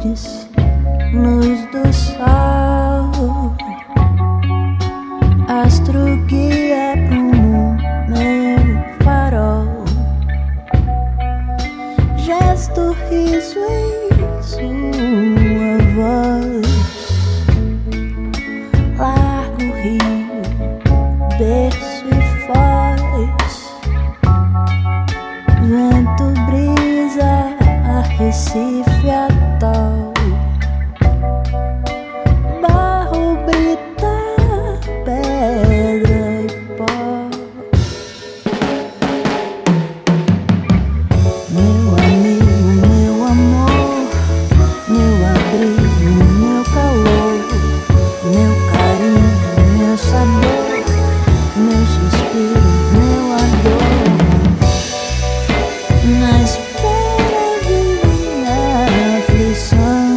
luz, luz do sol, astro guia prumo meu farol, gesto, riso em sua voz, largo rio, berço e foz, vento, brisa, Recife, atol, barro, brita, pedra e pó. Meu amigo, meu amor, meu abrigo, meu calor, meu carinho, meu sabor, meu suspiro, meu ardor. Na espera de minha aflição,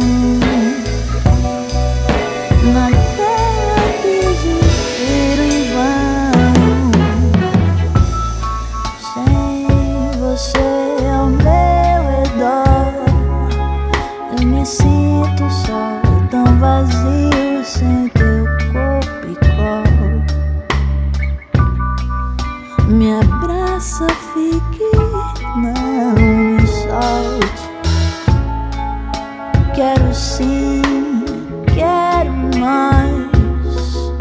na terra desespero em vão. Sem você ao meu redor, eu me sinto só, tão vazio sem teu corpo e colo. Me abraça, fique, não me solte. Quero sim, quero mais.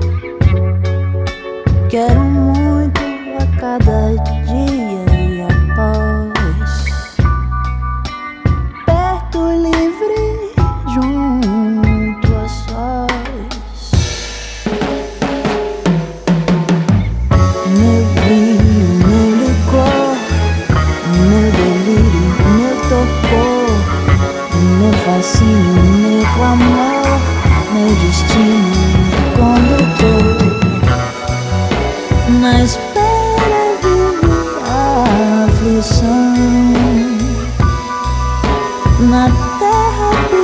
Quero muito a cada dia e após. Perto, livre, junto a sós. Meu vinho, meu licor, meu delírio, meu torpor, meu fascínio, meu clamor, meu destino, condutor. Na espera de minha aflição, na terra